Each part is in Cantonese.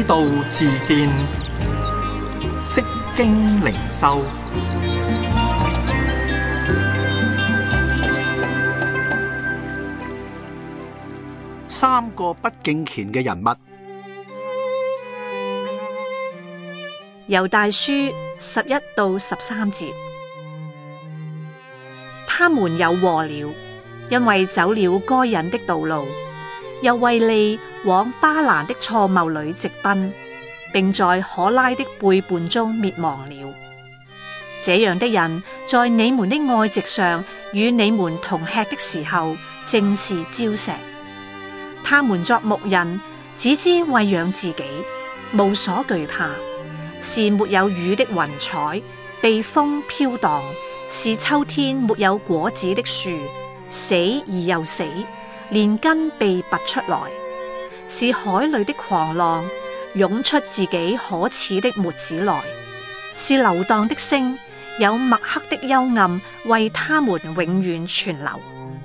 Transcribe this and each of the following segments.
道自見，釋經靈修。 三個不敬虔嘅人物。 猶大書11到13節，他們有禍了，因為走了該隱的道路，又為利往巴蘭的錯謬裏直奔，並在可拉的背叛中滅亡了。這樣的人，在你們的愛席上與你們同吃的時候，正是礁石。他們作牧人，只知餵養自己，無所懼怕，是沒有雨的雲彩，被風飄蕩，是秋天沒有果子的樹，死而又死，連根被拔出來，是海裏的狂浪，湧出自己可恥的沫子來，是流蕩的星，有墨黑的幽暗為他們永遠存留。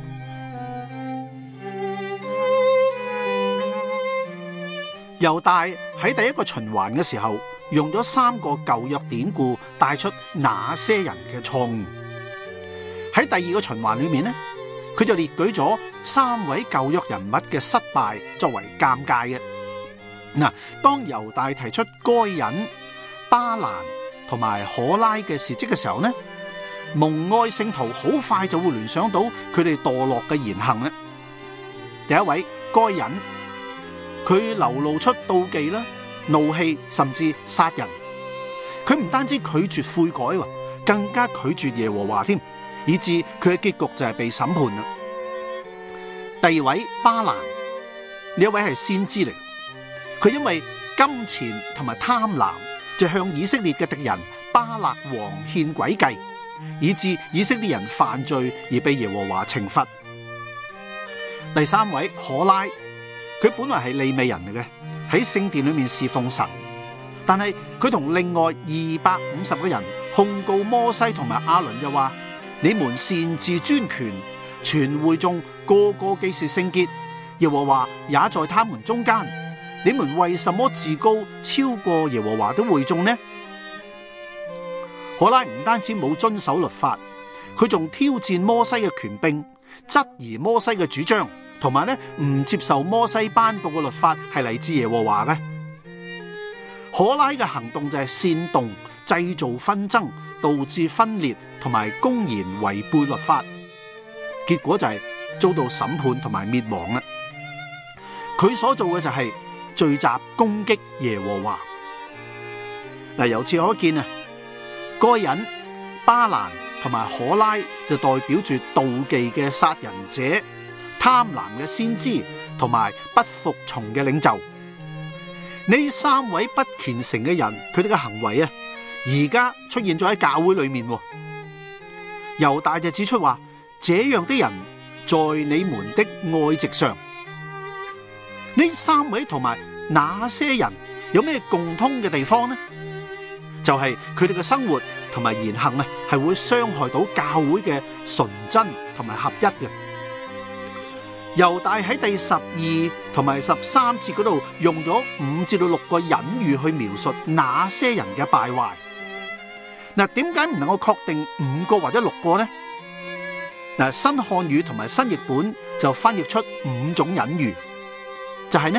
猶大喺第一個循環嘅時候，用咗三個舊約典故帶出那些人嘅錯誤。喺第二個循環裏面呢，佢就列舉咗三位舊約人物嘅失敗作為鑑戒嘅。嗱，當猶大提出該隱、巴蘭同埋可拉嘅事蹟嘅時候呢，蒙愛聖徒好快就會聯想到佢哋墮落嘅言行咧。第一位該隱，佢流露出妒忌啦、怒氣，甚至殺人。佢唔單止拒絕悔改，更加拒絕耶和華添，以致佢嘅結局就係被審判啦。第二位巴蘭，呢一位係先知嚟，佢因為金錢同埋貪婪，就向以色列嘅敵人巴勒王獻詭計，以致以色列人犯罪而被耶和華懲罰。第三位可拉，佢本來係利未人嚟嘅，喺聖殿裏面侍奉神，但係佢同另外250個人控告摩西同埋亞倫，就話：你們擅自專權，全會眾個個既是聖潔，耶和華也在他們中間，你們為什麼自高超過耶和華的會眾呢？可拉唔單止冇遵守律法，佢仲挑戰摩西嘅權柄，質疑摩西嘅主張，同埋唔接受摩西頒布嘅律法係嚟自耶和華嘅。可拉嘅行動就係煽動、製造紛爭，導致分裂，同埋公然違背律法，結果就係遭到審判同埋滅亡啦。佢所做嘅就係聚集攻擊耶和華。嗱，由此可見啊，該隱、巴蘭同埋可拉就代表住妒忌嘅殺人者、貪婪嘅先知同埋不服從嘅領袖。呢三位不虔誠嘅人，佢哋嘅行為而家出現咗喺教會裏面。猶大就指出話：這樣的人在你們的愛席上。呢三位同埋那些人有咩共通嘅地方呢？就係佢哋嘅生活同埋言行係會傷害到教會嘅純真同埋合一嘅。猶大喺第12同埋13節嗰度用咗5至6個隱喻去描述那些人嘅敗壞。嗱，點解唔能夠確定5個或者6個呢？嗱，新漢語同埋新譯本就翻譯出5種隱喻，就係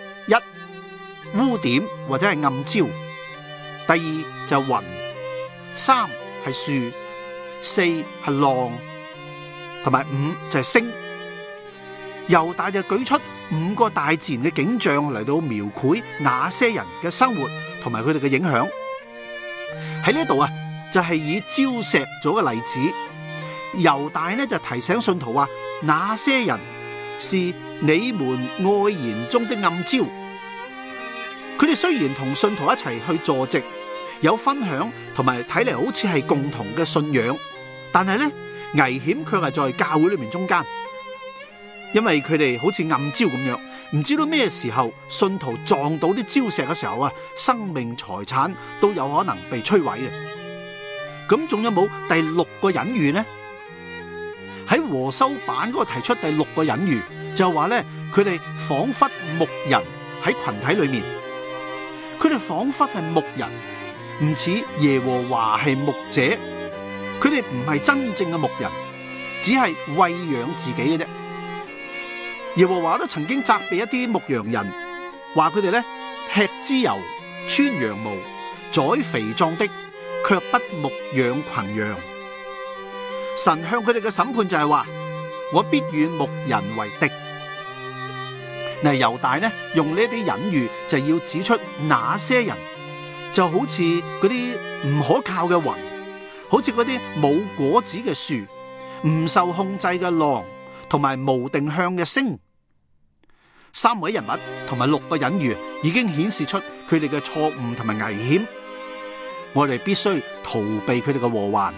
1污點或者係暗礁，第2就係雲，3係樹，4係浪，同埋5就係星。猶大就舉出5個大自然嘅景象嚟到描繪那些人嘅生活同埋佢哋嘅影響。喺呢度就係以礁石做嘅例子。猶大就提醒信徒話：那些人是你們愛言中的暗礁。佢哋雖然同信徒一齊去坐席，有分享同埋睇嚟好似係共同嘅信仰，但係危險卻係在教會裏面中間。因為佢哋好似暗礁咁樣，唔知道咩時候信徒撞到啲礁石嘅時候生命財產都有可能被摧毀嘅。咁仲有冇第6個隱喻呢？喺和修版嗰個提出第6個隱喻，就話佢哋仿佛牧人喺群體裏面， 佢哋仿佛係牧人，唔似耶和華係牧者。佢哋唔係真正嘅牧人，只係餵養自己嘅啫。耶和華都曾經責備一啲牧羊人，話佢哋咧吃脂油、穿羊毛、宰肥壯的，卻不牧養群羊。神向佢哋嘅審判就係話：我必與牧人為敵。嗱，猶大呢用呢啲隱喻，就係要指出那些人就好似嗰啲唔可靠嘅雲，好似嗰啲冇果子嘅樹，唔受控制嘅浪，同埋無定向嘅星。三位人物同埋6個隱喻已經顯示出佢哋嘅錯誤同埋危險，我哋必須逃避佢哋嘅禍患。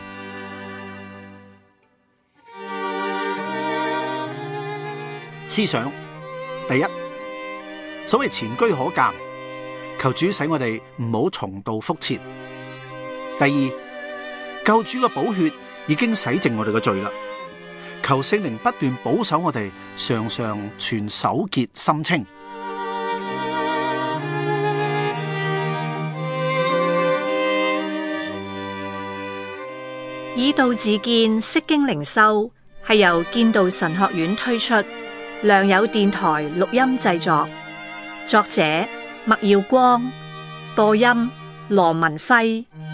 思想第一，所謂前車可鑑，求主使我哋唔好重蹈覆轍。第二，救主嘅寶血已經洗淨我哋嘅罪啦，求聖靈不斷保守我哋，常常存手潔心清。 以道自見，釋經靈修係由建道神學院推出，良友電台錄音製作，作者麥耀光，播音羅文輝。